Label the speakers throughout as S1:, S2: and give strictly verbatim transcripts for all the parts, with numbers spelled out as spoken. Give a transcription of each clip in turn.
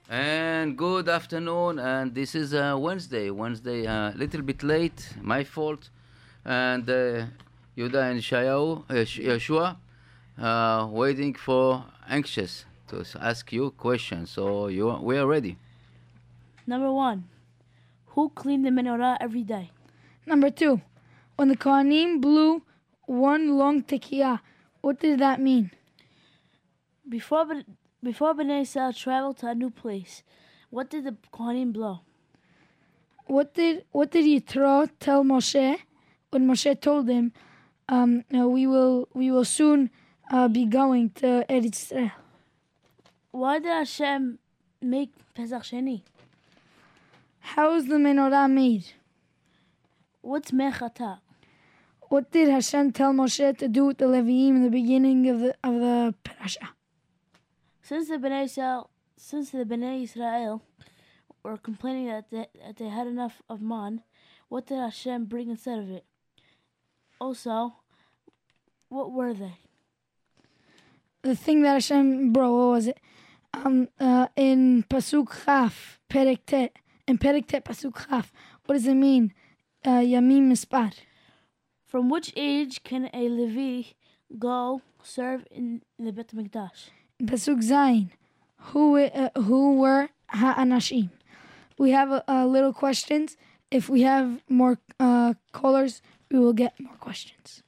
S1: And good afternoon. And this is uh, Wednesday. Wednesday, a uh, little bit late, my fault. And uh, Yuda and Shayahu, uh, Yeshua, uh, waiting for anxious to ask you questions. So you, we are ready.
S2: Number one, who cleaned the menorah every day?
S3: Number two, when the Kohanim blew one long tekiah, what did that mean?
S2: Before before Bnei Israel traveled to a new place, what did the Kohanim blow?
S3: What did what did Yitro tell Moshe when Moshe told him, um, no, we will we will soon uh, be going to Eretz Yisrael?
S2: Why did Hashem make Pesach Sheni?
S3: How is the menorah made?
S2: What's Mechata?
S3: What did Hashem tell Moshe to do with the Leviim in the beginning of the of the parasha?
S2: Since the Bnei Israel, since the Bnei Israel were complaining that they, that they had enough of man, what did Hashem bring instead of it? Also, what were they?
S3: The thing that Hashem brought, what was it? Um, uh, in Pasuk Chaf, Perek Tet, in Perek Tet, Pasuk Chaf, what does it mean? Uh, Yamim Mispar.
S2: From which age can a Levi go serve in the Bet HaMikdash?
S3: Pasuk Zayin, who uh, who were ha'anashim? We have a, a little questions. If we have more uh, callers, we will get more questions.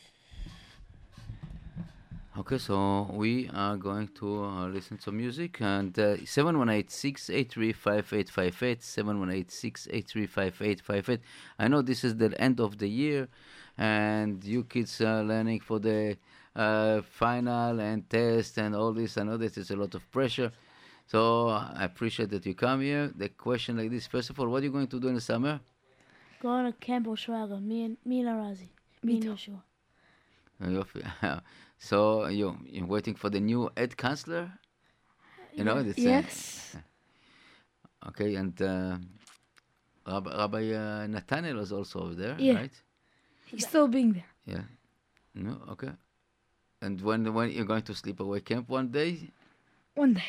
S1: Okay, so we are going to uh, listen to music, and uh, seven one eight, six eight three, five eight five eight, seven one eight, six eight three, five eight five eight. I know this is the end of the year, and you kids are learning for the uh, final and test and all this. I know this is a lot of pressure, so I appreciate that you come here. The question like this, first of all, what are you going to do in the summer?
S2: Go on a camp Oshraga, me and me and Arazi, me and Yeshua.
S1: Uh, So you you're waiting for the new Ed Chancellor, you know? That's,
S3: Yes.
S1: Uh, okay, and uh, Rabbi, Rabbi uh, Nathaniel was also over there,
S3: Yeah.
S1: right?
S3: He's still being there.
S1: Yeah. No, okay. And when when you're going to sleepaway camp one day?
S3: One day.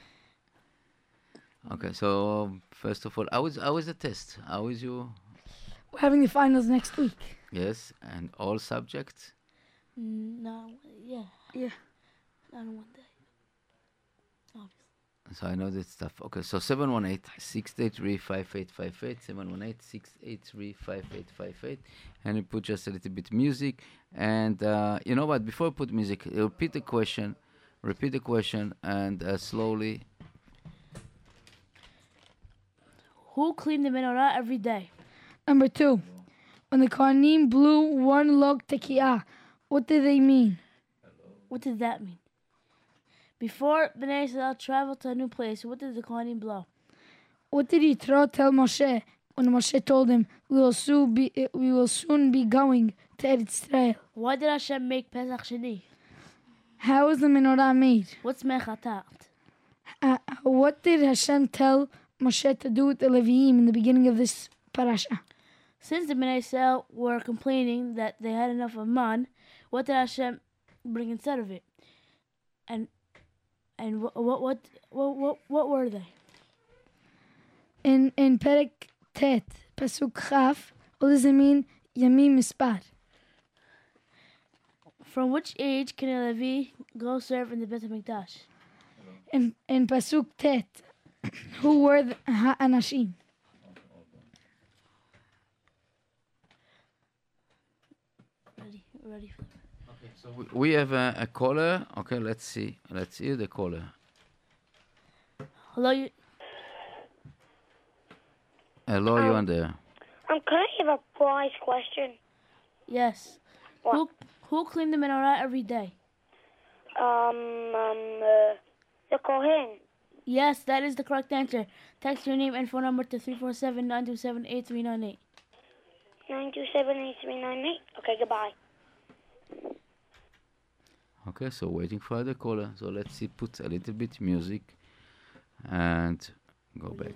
S1: Okay. So first of all, how is how is the test? How is you?
S3: We're having the finals next week.
S1: Yes, and all subjects.
S2: No, yeah.
S3: Yeah.
S2: Not in one day. Obviously.
S1: So I know that stuff. Okay, so seven one eight, six eight three, five eight five eight, seven one eight, six eight three, five eight five eight. And you put just a little bit music. And uh, you know what? Before you put music, repeat the question. Repeat the question and uh, slowly.
S2: Who cleaned the menorah every day?
S3: Number two, when the Kohanim blew one log tekiah, what did they mean?
S2: What did that mean? Before Bnei Israel traveled to a new place, what did the Kohanim blow?
S3: What did Yitro tell Moshe when Moshe told him, we will soon be, we will soon be going to Eretz Yisrael?
S2: Why did Hashem make Pesach Sheni?
S3: How is the menorah made?
S2: What's Mechatat?
S3: Uh, what did Hashem tell Moshe to do with the Leviim in the beginning of this parasha?
S2: Since the Bnei Israel were complaining that they had enough of man, what did Hashem bring instead of it? And and what what what what what, what were they?
S3: In in Perek Tet, Pasuk Chaf, what does it mean? Yamim Mispar.
S2: From which age can a Levi go serve in the Bet HaMikdash?
S3: In in Pasuk Tet, who were the ha'anashim?
S2: Ready, ready.
S1: Okay, so we, we have a, a caller. Okay, let's see. Let's hear the caller.
S2: Hello, you.
S1: Hello, you on there?
S4: Um, can I have a prize question?
S2: Yes.
S4: What?
S2: Who who cleaned the menorah every day?
S4: Um, um, uh, the Kohen.
S2: Yes, that is the correct answer. Text your name and phone number to three four seven, nine two seven, eight three nine eight.
S4: nine two seven eight three nine eight. Okay, goodbye.
S1: Okay, so waiting for the caller. So let's see, put a little bit music and go back.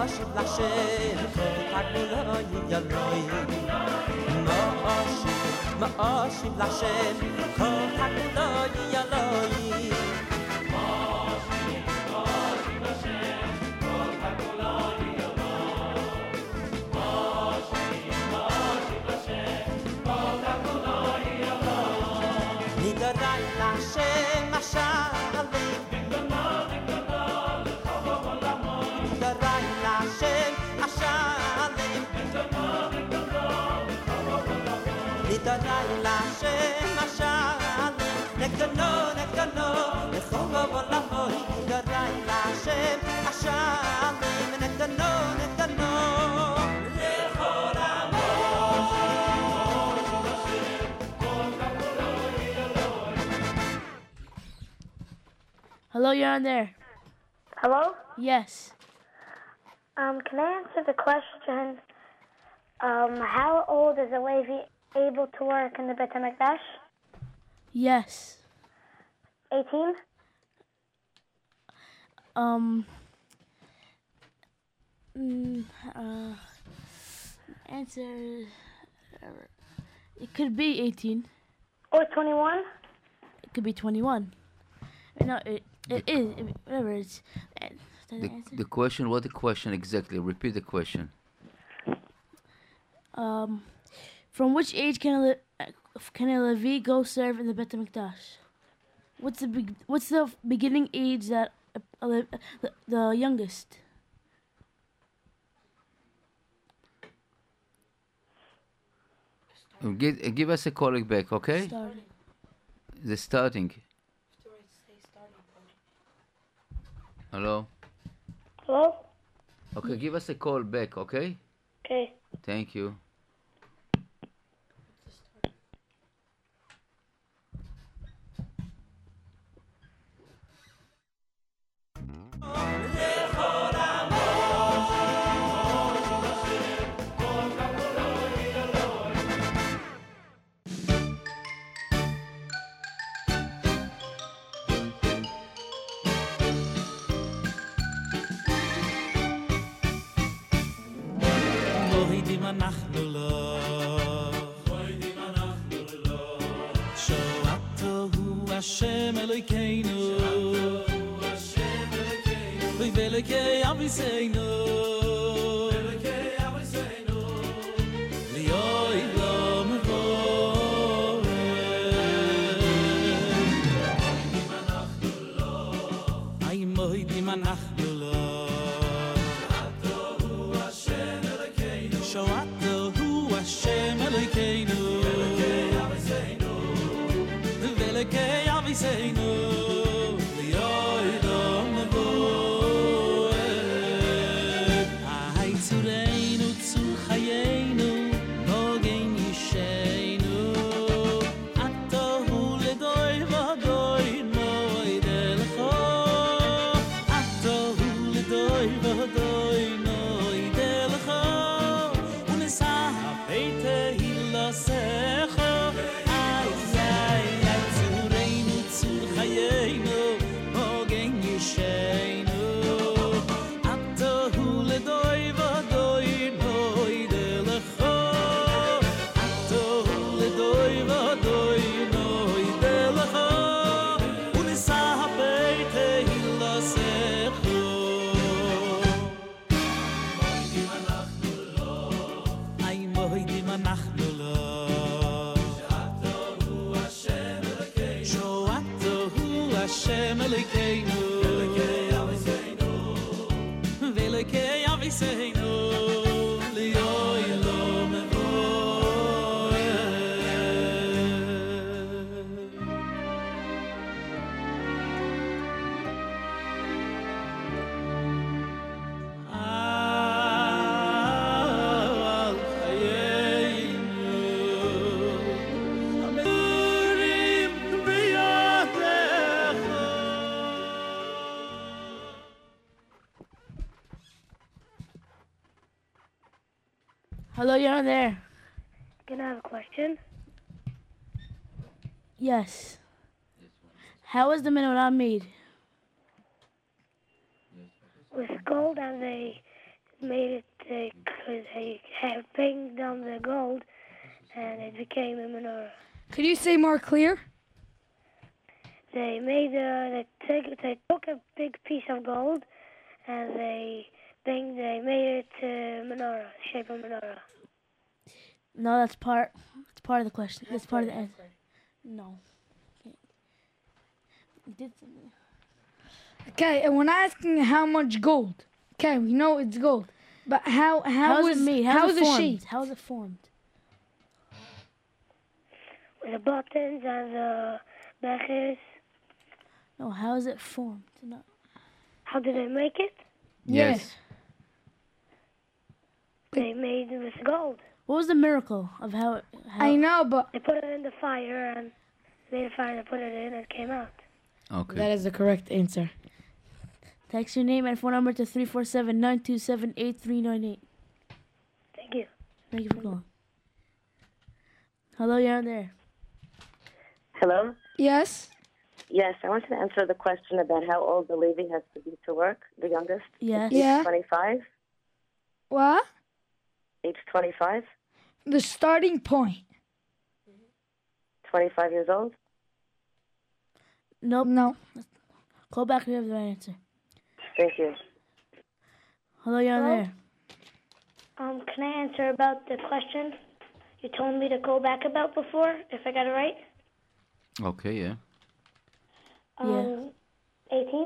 S5: Ma'ashiv Lashem Kol Haguloi Yaloi Ma'ashiv Ma'ashiv Lashem Kol Haguloi Yaloi Nidarai Lashem Mashalim Nidarai Lashem Mashalim Nidarai Lashem Mashalim Nekano Nekano Nechova Valamoi Nidarai Lashem Mashalim Nekano Nekano
S2: Hello, you're on there.
S4: Hello?
S2: Yes.
S4: Um, can I answer the question? Um, how old is a Levi able to work in the Beit HaMikdash?
S2: Yes.
S4: eighteen?
S2: Um. Mm, uh, answer. It could be eighteen.
S4: Or twenty-one?
S2: It could be twenty-one. No, it it is it, whatever it's. Uh,
S1: The, the question, what the question exactly? Repeat the question.
S2: Um, from which age can a Le- uh, can a Levi go serve in the Beit HaMikdash? What's the beg- what's the beginning age that a, a, Le- the, the youngest?
S1: Uh, Give, uh, give us a call back, okay?
S2: Starting.
S1: The starting. Hello?
S4: Hello?
S1: Okay, give us a call back, okay?
S4: Okay.
S1: Thank you.
S5: Mohidim אנחנו לו Mohidim אנחנו לו שואתו הוא השם אלוהינו שואתו הוא השם אלוהינו ואלוהי אבינו אלוהי אבינו ליאוי לא מבוא mohidim אנחנו לו ay mohidim אנחנו לו Shoato hu Hashem Elokeinu Velekei Aviseinu Velekei Aviseinu Lioi Dom Nevoe Ahai Tzureinu Tzur Chayenu Nogen Yisheinu Ato hu Ledoi Vadoi Noi Delecho Ato hu Ledoi Vadoi Noi Delecho Peter hilasecho ay ay ay tzureinu tzur chayenu mogen yisheinu ato hu ledoi vadoi noi delecho ato hu ledoi vadoi noi delecho unisah Peter hilasecho mohidim אנחנו לו שואתו הוא השם אלוהינו שואתו הוא השם אלוהינו אלוהי אבינו ואלוהי אבינו ליאוי לא מבוא
S2: Hello, you're on there.
S4: Can I have a question?
S2: Yes. How was the menorah made?
S4: With gold and they made it because they had banged down the gold, and it became a menorah.
S3: Could you say more clear?
S4: They made uh, they, take, they took a big piece of gold, and they banged. They made it to menorah, shape of menorah.
S2: No, that's part. That's part of the question. That's part of the answer. No. Okay. You did something.
S3: Okay, and when asking how much gold, okay, we know it's gold, but how how
S2: How
S3: was
S2: is it made?
S3: how
S2: How's
S3: is
S2: it
S3: the
S2: formed?
S3: shape?
S2: How is it formed?
S4: With the buttons and the beches.
S2: No, how is it formed? No.
S4: How did they make it?
S1: Yes.
S4: They made it with gold.
S2: What was the miracle of how it? How
S3: I know, but
S4: They put it in the fire and made a fire. They put it in and it came out.
S1: Okay.
S6: That is the correct answer.
S2: Text your name and phone number to three four seven, nine two seven, eight three nine eight.
S4: Thank you.
S2: Thank you for calling. Hello, you're on there.
S7: Hello?
S3: yes,
S7: Yes, I wanted to answer the question about how old the Levi has to be to work, the youngest.
S2: Yes.
S3: Yeah.
S7: twenty-five?
S3: what?
S7: Age twenty-five?
S3: The starting point.
S7: twenty-five years old?
S2: Nope.
S3: No,
S2: Call back if you have the right answer.
S7: Thank you.
S2: Hello, you're on
S4: Hello?
S2: there.
S4: Um, can I answer about the question you told me to go back about before, if I got it right?
S1: Okay, yeah.
S4: Um, eighteen?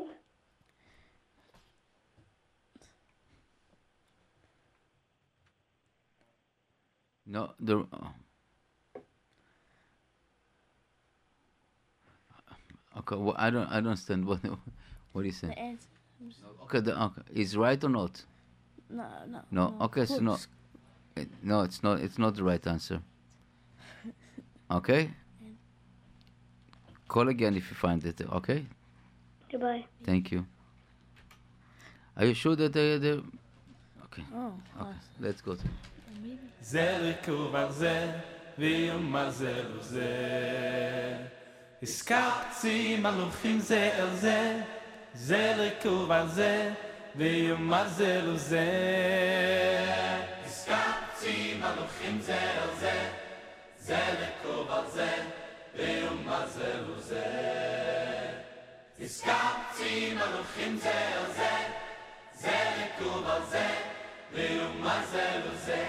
S1: No, the. Uh, okay, well, I don't. I don't understand what. What do you say?
S2: The answer.
S1: Okay, the, okay, is right or not?
S2: No, no.
S1: No. Okay, so no.
S2: Oops.
S1: Eh, No, it's not. It's not the right answer. Okay. Call again if you find it. Okay.
S4: Goodbye.
S1: Thank you. Are you sure that they? they okay.
S2: Oh,
S1: Okay. Let's go. To,
S5: זה רקוב על זה, ויאמר זה לו זה. הסקפצי מלוכים זה אל זה, זה רקוב על זה, ויאמר זה לו זה. הסקפצי מלוכים זה אל זה, זה רקוב על זה, ויאמר זה לו זה. הסקפצי מלוכים זה אל זה, זה רקוב על זה, ויאמר זה לו זה.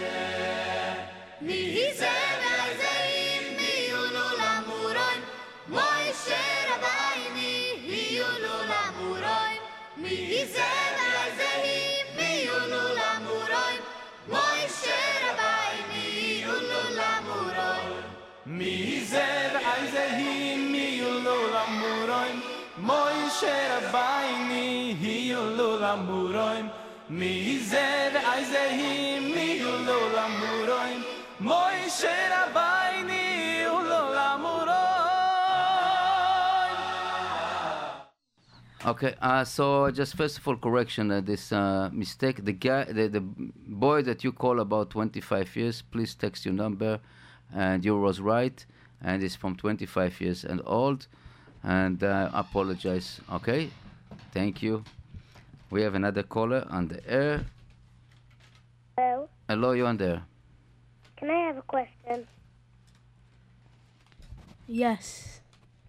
S5: מי זה והזעים מיונו למורוין, מוישה רבייני היונו למורוין. מי זה והזעים מיונו למורוין, מוישה רבייני היונו למורוין. מי זה והזעים מיונו למורוין, מוישה רבייני היונו למורוין. מי זה והזעים מיונו למורוין, Moshe Rabbeinu Ulamuroy.
S1: okay. Uh, so just first of all, correction. Uh, this uh, mistake. The guy, the, the boy that you call about twenty-five years. Please text your number, and you was right, and it's from twenty-five years and old, and uh, apologize. Okay. Thank you. We have another caller on the air.
S4: Hello?
S1: Hello, you on there?
S4: Can I have a question?
S2: yes.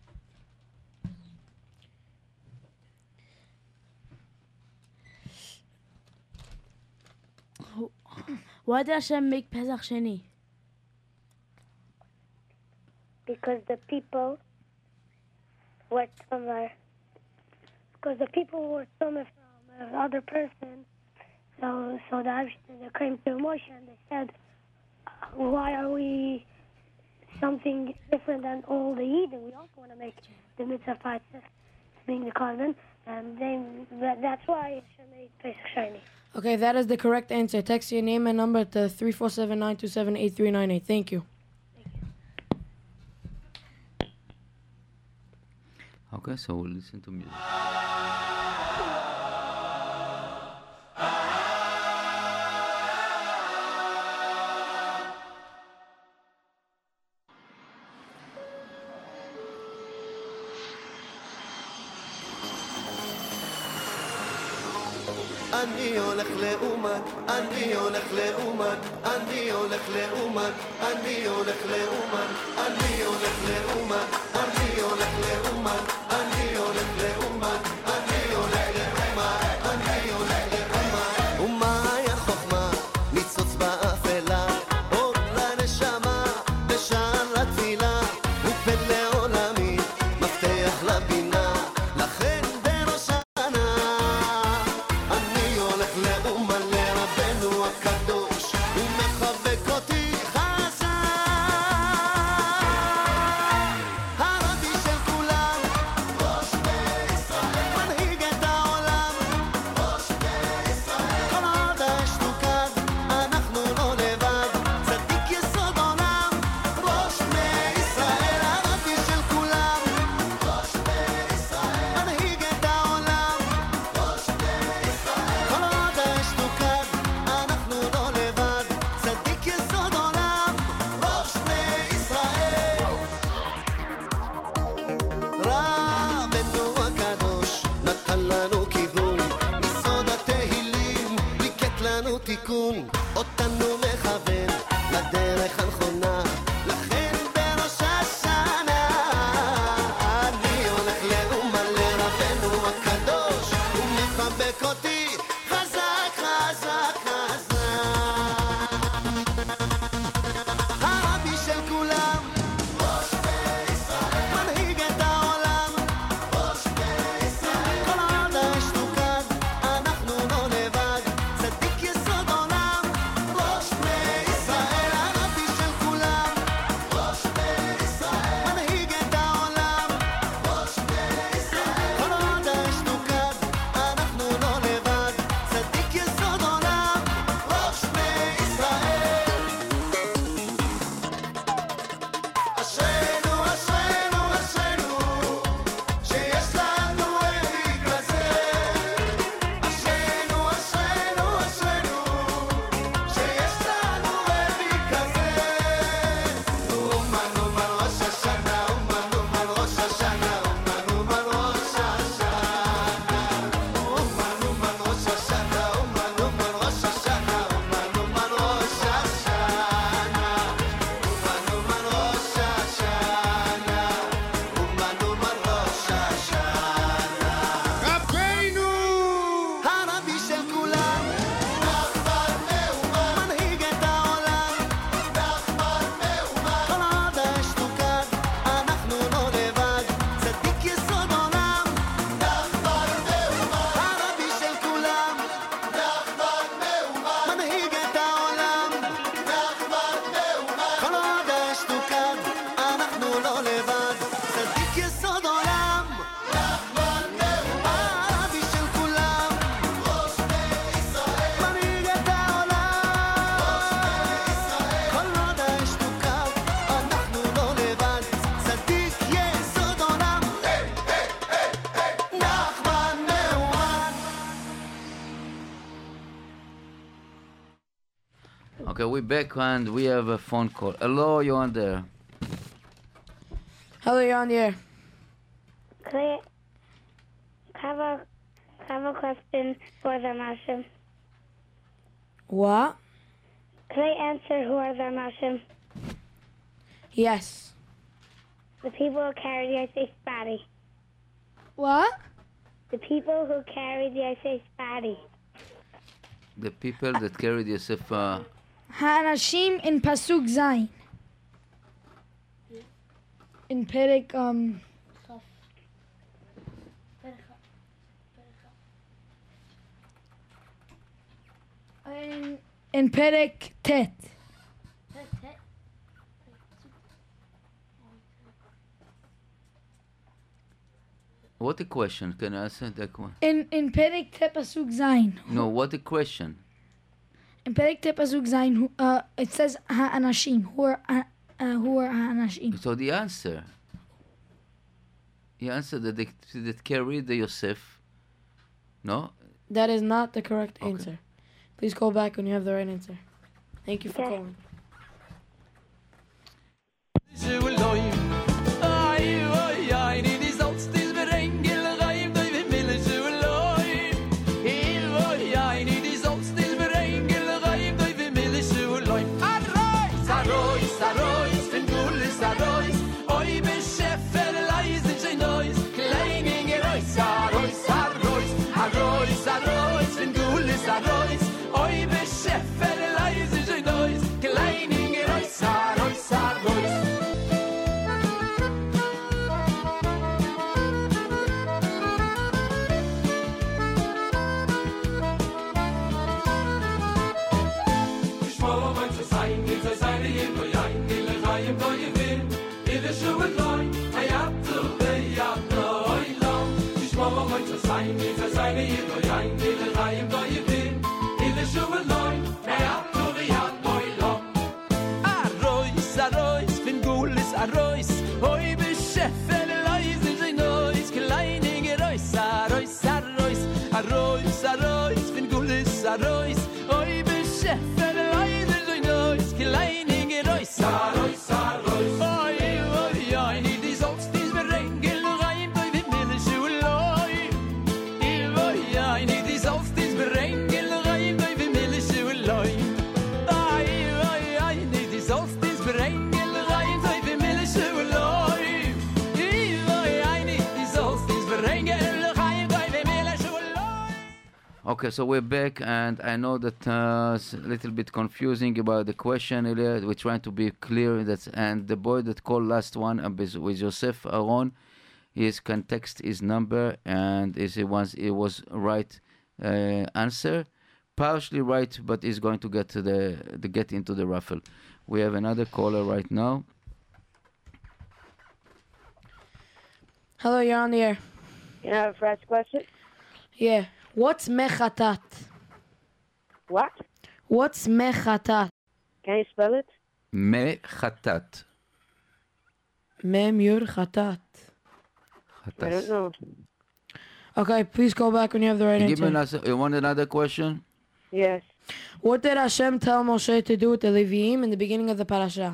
S2: Why did Hashem make Pesach Sheni?
S4: Because the people were tumor. Because the people were tumor from another person. So, so the they came to Moshe and they said, why are we something different than all the Eden? We also want to make the mitzvah five being the carbon, and then that, that's why Hashem made Pesach shiny.
S6: Okay, that is the correct answer. Text your name and number to three four seven, nine two seven, eight three nine eight. Thank you.
S1: Okay, so we'll listen to music.
S8: אני הולך לאומן, אני הולך לאומן, אני הולך לאומן, אני הולך לאומן, אני הולך לאומן, אני הולך לאומן, אני הולך לאומן, אני הולך לאומן, אני הולך לאומן. ומהי החוכמה? ניצוץ באפלה, אור לנשמה, בשער לתפילה, ופלא עולמי, מפתח לבינה, לכן בראש השנה אני הולך לאומן לרבנו הקדוש, הוא מחבק אותי חזק, הרבי של כולם, ראש בישראל, מנהיג את העולם, ראש בישראל, כל עוד האש תוקד, אנחנו לא לבד, צדיק יסוד עולם, ראש בישראל, הרבי של כולם, ראש בישראל, מנהיג את העולם, ראש בישראל, כל עוד האש תוקד, אנחנו לא לבד, צדיק יסוד עולם, ראש בישראל. רבנו הקדוש נתן לנו כיוון, מסוד התהילים ליקט לנו תיקון, אותנו מכוון לדרך הנכונה, לכן בראש השנה אני הולך לאומן לרבנו הקדוש, הוא מחבק אותי חזק חזק חזק, הרבי של כולם, ראש בישראל, מנהיג את העולם, ראש בישראל, כל עוד האש תוקד, אנחנו לא לבד, צדיק יסוד עולם, ראש בישראל, הרבי של כולם, ראש בישראל, מנהיג את העולם, ראש בישראל, כל עוד האש תוקד, אנחנו לא לבד, צדיק יסוד עולם, ראש בישראל. אשרינו, אשרינו, אשרינו, שיש לנו אלי כזה. אשרינו, אשרינו, אשרינו, שיש לנו אלי כזה. אומן, אומן ראש השנה, אומן, אומן ראש השנה, אומן, אומן ראש השנה. אומן, אומן ראש השנה, אומן, אומן ראש השנה, אומן, אומן ראש השנה. אומן אומן ראש השנה, אומן אומן ראש השנה. רבנו! הרבי של כולם, נחמן מאומן, מנהיג את העולם, נחמן מאומן, כל עוד האש תוקד, אנחנו לא לבד, צדיק יסוד עולם, נחמן מאומן, הרבי של כולם, נחמן מאומן, מנהיג את העולם, נחמן מאומן, כל עוד האש תוקד, אנחנו לא לבד, צדיק יסוד עולם, נחמן מאומן, הרבי של כולם, ראש בישראל, מנהיג את העולם, כל עוד האש תוקד, אנחנו לא לבד, צדיק יסוד עולם, נחמן מאומן.
S1: Okay, we're back and we have a phone call. Hello, you on there?
S6: Hello, you're on the air.
S4: Could I have a, have a question for the Mashim?
S6: What?
S4: Could I answer who are the Mashim?
S6: Yes.
S4: The people who carry the Isaiah's body.
S3: What?
S4: The people who carry the Isaiah's body.
S1: The people that carried Yosef, uh,
S3: האנשים in פסוק זין. In פרק, um, in, in פרק ט'.
S1: what a question? Can I answer that one?
S3: In, in פרק ט' פסוק זין.
S1: No, what a question?
S3: In פרק ט' פסוק זין, הוא- uh, it says האנשים. who are, uh, uh, who are האנשים.
S1: So the answer, the answer that they that carried the Yosef, no?
S6: That is not the correct
S1: Okay.
S6: answer. Please call back when you have the right answer. Thank you for
S4: Okay.
S6: calling.
S5: Ai, Arois, oi bescheffer leise Genois, Kleining Arois, Arois, Arois, Arois, Arois, wenn Gulis Arois, oi bescheffer leise Genois, Kleining Arois, Arois, Arois. Arroz, arroz, fin gulis arroz, oi bescheffer leise Genois, Kleining Arois, Arois, Arois, Arois, Arois, fin gulis arroz, oi bescheffer leise Genois, Kleining Arois, Arois, Arois. Oi, oi, oi, niet die zoals die berengel rein bei dem Milchuloi. Oi, oi, niet die zoals die berengel rein bei dem Milchuloi. Oi, oi, oi, niet die zoals die berengel rein bei dem Milchuloi. Oi, oi, niet die zoals die berengel rein bei dem Milchuloi.
S1: Okay, so we're back, and I know that uh, it's a little bit confusing about the question earlier. We're trying to be clear that, and the boy that called last one uh, with with Joseph Aaron, he can text his number, and is it was it was right uh, answer, partially right, but he's going to get to the to get into the raffle. We have another caller right now.
S6: Hello, you're on the air.
S7: You have a fresh question?
S6: Yeah. What's mechatat?
S7: What?
S6: What's mechatat?
S7: Can you spell it?
S1: Mechatat.
S6: Mem yur chatat.
S7: I don't know.
S6: Okay, please go back when you have the right
S1: You give me
S6: answer.
S1: another, you want another question?
S7: Yes.
S6: What did Hashem tell Moshe to do with the Leviim in the beginning of the parasha?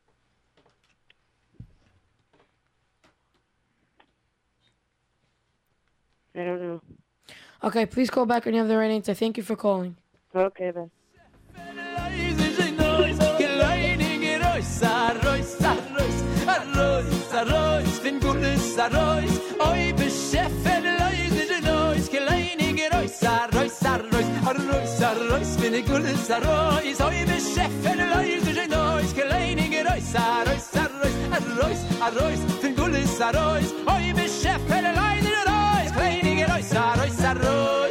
S7: I don't know.
S6: Okay, please call back when you have the right answer. Thank you for calling.
S7: Okay, then.
S5: Leise Genois, Kleining Arois, Arois, Arois, Arois, Arois, fin gulis Arois, oi bescheffer leise Genois, Kleining Arois, Arois, Arois, Arois, Arois, fin gulis Arois, oi bescheffer leise Genois, Kleining Arois, Arois, Arois, Arois, Arois, fin gulis Arois, oi bescheffer leise Genois, Kleining Arois, Arois, Arois.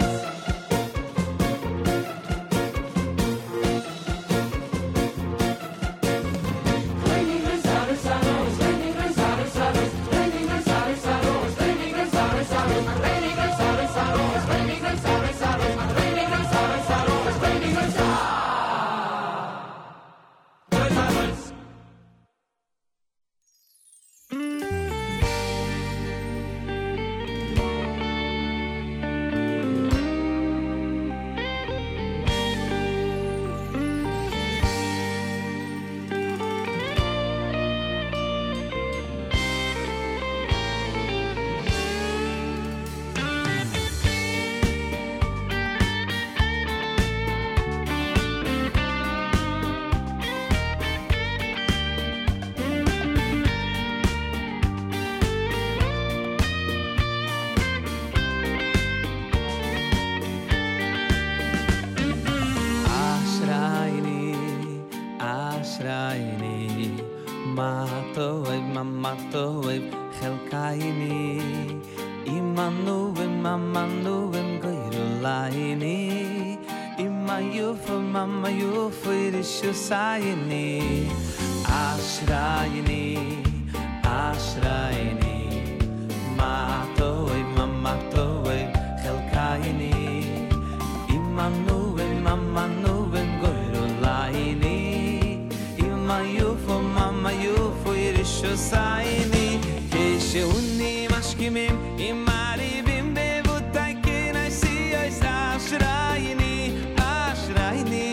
S9: Matoev, mamatoev, chelkaini. Imanuim, mamanuim, goyrulaini. Imayufu, mamayufu, irishusayini. Ashrayini, ashrayini. Matoev, mamatoev, chelkaini. Imanuim, mamanuim, goyrulaini. Imayufu, mamayufu, irishusayini. Kesheuni mashkimim, imaribim bevutai kenasi ois ashrayini, ashrayini.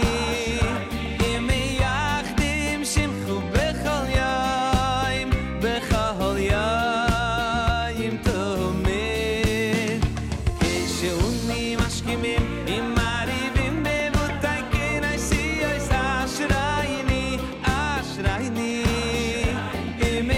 S9: Imeyachdim shimchu bechol yom, bechol yom tomid. Kesheuni mashkimim, imaribim bevutai kenasi ois ashrayini, ashrayini.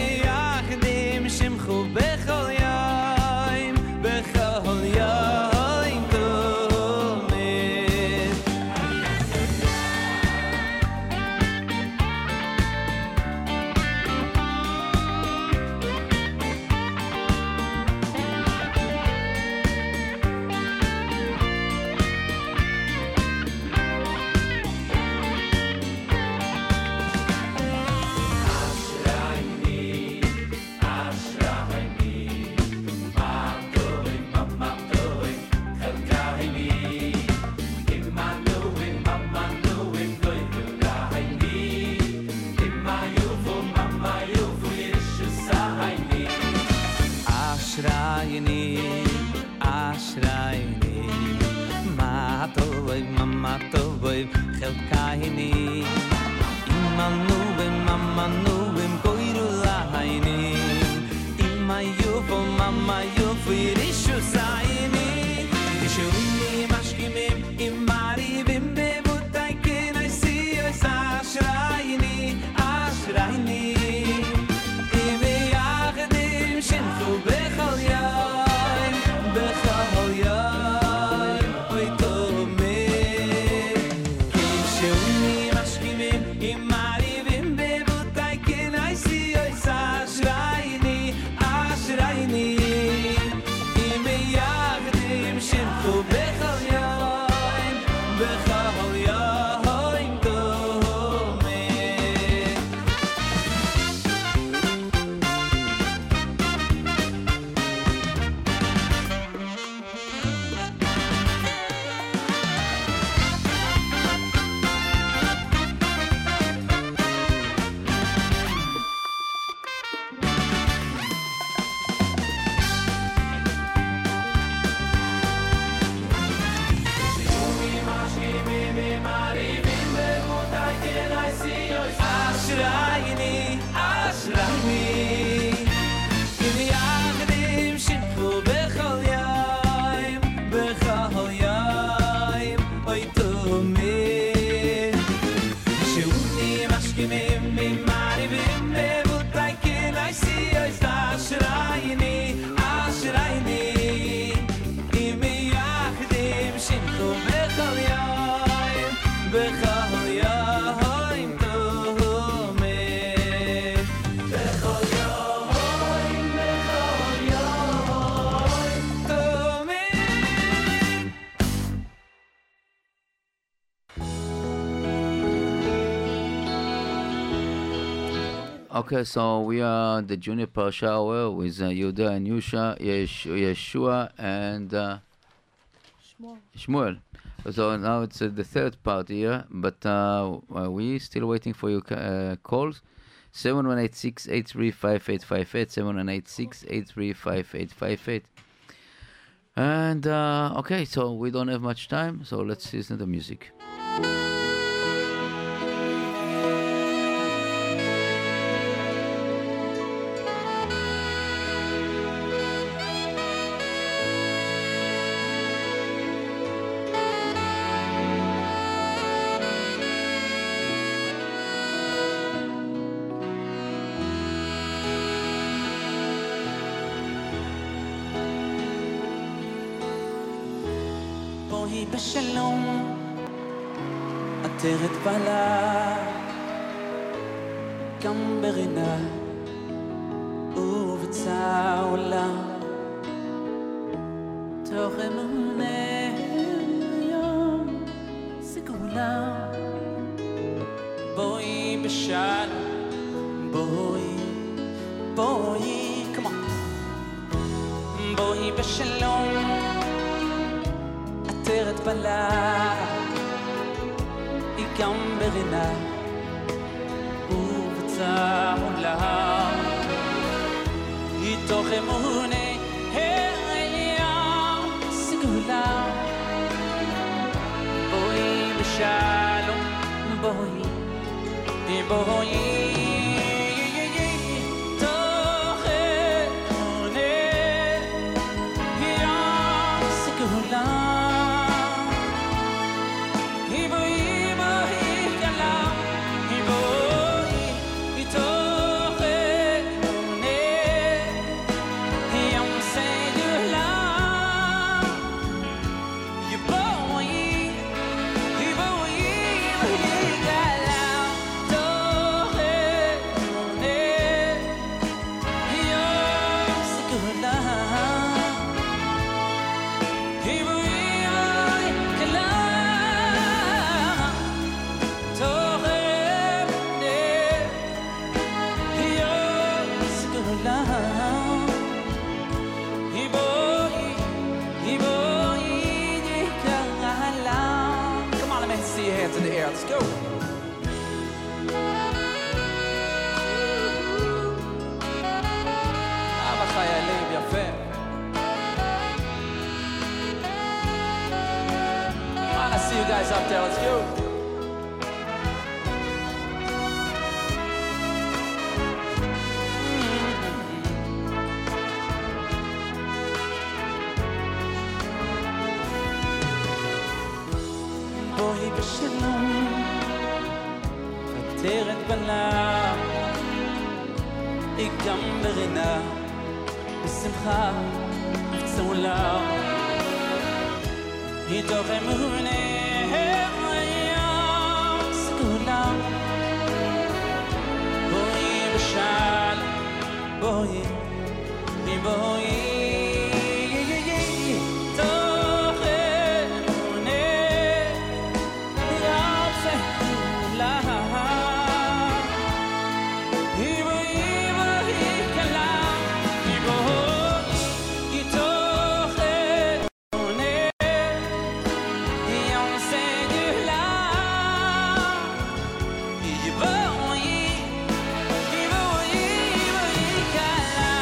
S9: toiv chelkaini imanu b'mamanu b'mkoiru lahaini imayu b'mamayu v'yirishu sayini Yishuni mashkimim imarivim bevutai kenai siyos ashrayini ashrayini Ime yachadim shinchu bechol yai bechol yai oy tomei Yishuni mashkimim imarivim bevutai kenai siyos ashrayini ashrayini Ime yachadim shinchu bechol yai bechol yai tomei Ashrayini, Ashrayini Im yachadim shinchu bechol yaim bechol yaim oy tomei Shuni mashkimim mimarivim bevutai kenai siyos Ashrayini, Ashrayini Im yachadim shinchu bechol yaim bechol yaim tomei bechol yaim bechol yaim tomei
S1: Okay, so we are the junior Parsha hour with uh, Yehuda and Yusha, Yesh- Yeshua and uh,
S2: Shmuel.
S1: Shmuel. So now it's uh, the third part here, but uh, uh, we still waiting for your ca- uh, calls. seven one eight, six eight three, five eight five eight, seven one eight, six eight three, five eight five eight. And uh, okay, so we don't have much time, so let's listen to the music.
S9: בואי בשלום עטרת בלה גם ברינה ובצעולה תוך אמונה יום סגולה בואי בשלום בואי בואי come on בואי בשלום עטרת בלה היא גם ברינה ובצעולה היא תוך אמונה העלייה סגולה בואי בשלום בואי בואי תוך אמונה העלייה סגולה hands in the air. Let's go. אבא חיילים, יפה. I see you guys up there. Let's go. בנה גם ברינה בשמחה ובצהולה מתוך אמונה היה סגולה בואי בשל בואי בואי
S8: Kala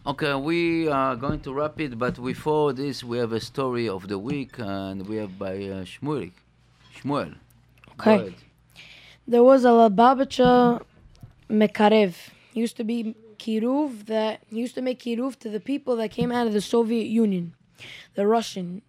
S1: Okay, we are going to wrap it, but before this, we have a story of the week, and we have by uh, Shmuel. Shmuel. Go
S6: Okay.
S1: ahead.
S6: There was a Lubavitcher Mekarev. He used to be kiruv that he used to make kiruv to the people that came out of the Soviet Union, the Russian.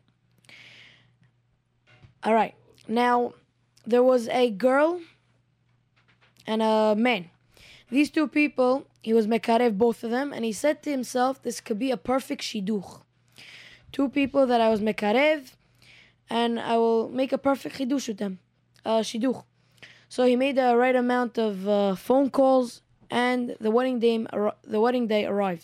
S6: All right. Now, there was a girl and a man. These two people, he was mekarev both of them, and he said to himself, this could be a perfect shiduch. Two people that I was mekarev, and I will make a perfect chidush with them, uh, shiduch. So he made the right amount of uh, phone calls, and the wedding day, the wedding day arrived.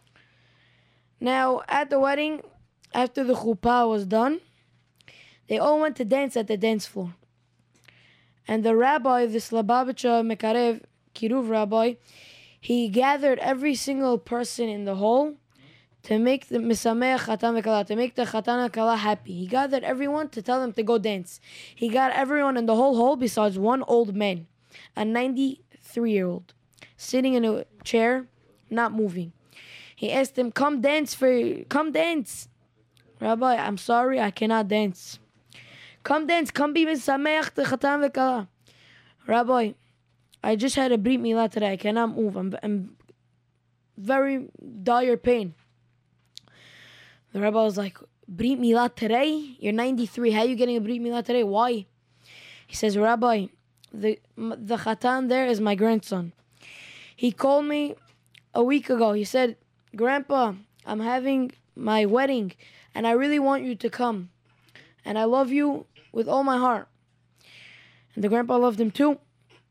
S6: Now, at the wedding, after the chuppah was done, they all went to dance at the dance floor. And the rabbi, this Lubavitcher Mekarev, Kiruv rabbi, he gathered every single person in the hall to make the Misameach Chatan v'Kala, to make the Chatan and Kala happy. He gathered everyone to tell them to go dance. He got everyone in the whole hall besides one old man, a ninety-three-year-old, sitting in a chair, not moving. He asked him, come dance for come dance. Rabbi, I'm sorry, I cannot dance. Come dance, come be Misameach the Chatan v'Kala. Rabbi, I just had a brit milah today. I cannot move. I'm, I'm very dire pain. The rabbi was like, brit milah today? You're ninety-three. How are you getting a brit milah today? Why? He says, Rabbi, the the chatan there is my grandson. He called me a week ago. He said, Grandpa, I'm having my wedding, and I really want you to come. And I love you with all my heart. And the grandpa loved him too.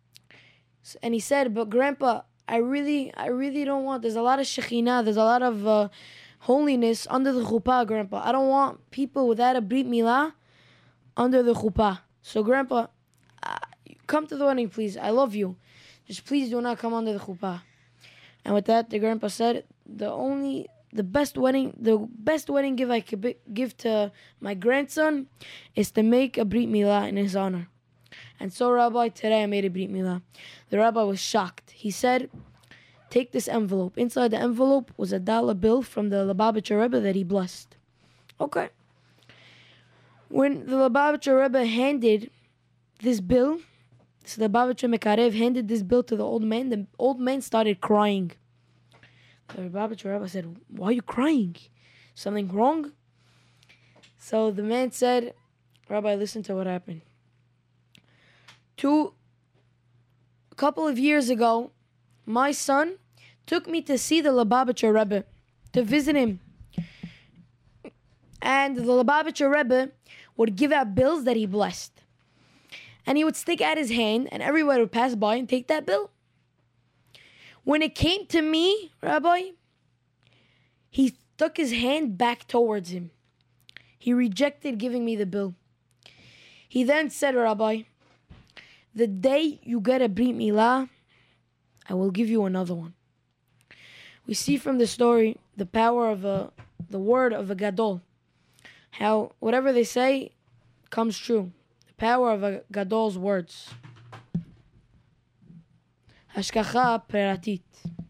S6: And he said, but Grandpa, I really, I really don't want, there's a lot of shekhinah, there's a lot of uh, holiness under the chuppah, Grandpa. I don't want people without a brit milah under the chuppah. So Grandpa, uh, come to the wedding, please. I love you. Just please do not come under the chuppah. And with that, the grandpa said, the only, the best wedding, the best wedding gift I could be, give to my grandson is to make a brit milah in his honor. And so, Rabbi, today I made a brit milah. The rabbi was shocked. He said, take this envelope. Inside the envelope was a dollar bill from the Lubavitcher Rebbe that he blessed. Okay. When the Lubavitcher Rebbe handed this bill, this Lubavitcher Mekarev handed this bill to the old man, the old man started crying. The Lubavitcher Rebbe said, why are you crying? Something wrong? So the man said, Rabbi, listen to what happened. Two, a couple of years ago, my son took me to see the Lubavitcher Rebbe, to visit him. And the Lubavitcher Rebbe would give out bills that he blessed. And he would stick out his hand, and everyone would pass by and take that bill. When it came to me, Rabbi, he stuck his hand back towards him. He rejected giving me the bill. He then said, Rabbi, the day you get a brit milah, I will give you another one. We see from the story the power of a, the word of a gadol. How whatever they say comes true. The power of a gadol's words. Hashkacha peratit.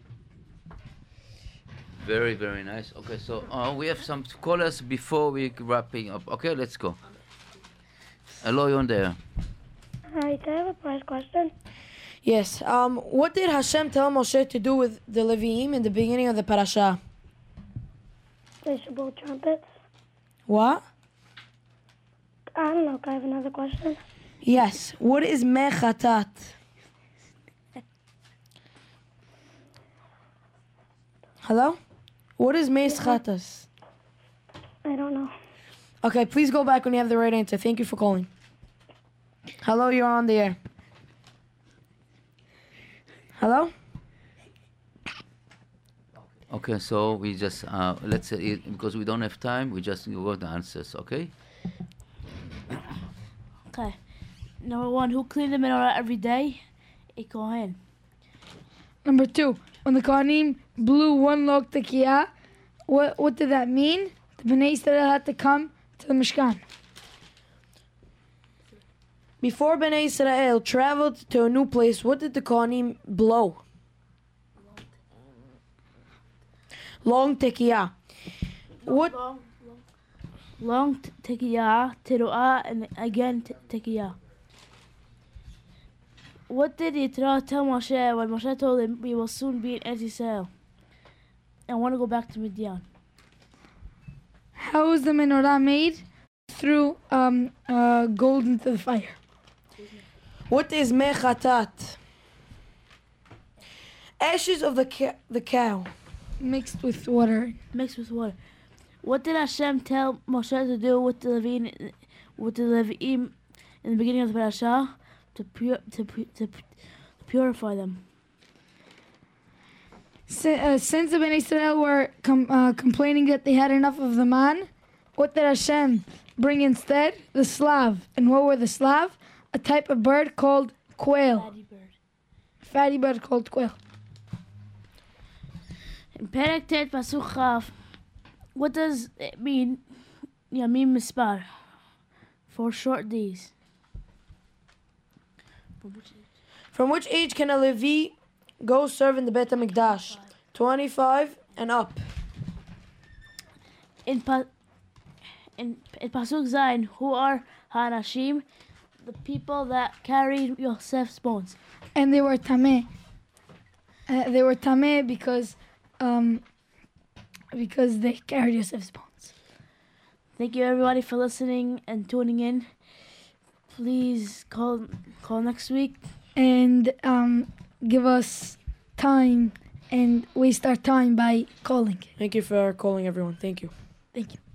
S1: Very, very nice. Okay, so uh, we have some callers before we wrapping up. Okay, let's go. Hello, you're on there.
S4: Hi, do I have a first question?
S6: Yes. Um. What did Hashem tell Moshe to do with the Leviim in the beginning of the parasha?
S4: They should blow trumpets.
S6: What?
S4: I don't know. Can I have another question?
S6: Yes. What is mechatat? Hello? What is mechatas?
S4: I don't know.
S6: Okay, please go back when you have the right answer. Thank you for calling. Hello, you're on the air. Hello?
S1: Okay, so we just, uh, let's say, it, because we don't have time, we just go the answers, okay?
S2: Okay. Number one, who cleaned the menorah every day? A Kohen.
S3: Number two, when the Kohanim blew one log tekiyah, what what did that mean? The Bnei Israel had to come to the Mishkan.
S6: Before Bnei Israel traveled to a new place, what did the Kohanim blow? long tekiyah. What?
S2: Long, long, long t- tekiyah, teruah, and again t- tekiyah. What did Yitro tell Moshe when Moshe told him we will soon be in Eretz Yisrael? I want to go back to Midian.
S3: How was the menorah made? Through um, uh, gold into the fire.
S6: What is mechatat? Ashes of the ca- the cow.
S3: Mixed with water.
S2: Mixed with water. What did Hashem tell Moshe to do with the Levim, with the Levim in the beginning of the parasha? To, pur- to, pu- to, pu- to purify them.
S3: Si- uh, since the Bnei Israel were com- uh, complaining that they had enough of the man, what did Hashem bring instead? The slav. And what were the slav? A type of bird called quail.
S2: Fatty bird.
S3: Fatty bird called quail.
S2: In Perek Tet Pasuk Chaf, what does it mean? Yamim Mispar. For short days.
S6: From which age can a Levi go serve in the Beit HaMikdash? twenty-five and up.
S2: In pa- in, in Pasuk Zayin, who are Hanashim, the people that carried Yosef's bones.
S3: And they were tameh. Uh, they were tameh because, um, because they carried Yosef's bones.
S2: Thank you everybody for listening and tuning in. Please call call next week.
S3: And um, give us time and waste our time by calling.
S6: Thank you for calling, everyone. Thank you.
S3: Thank you.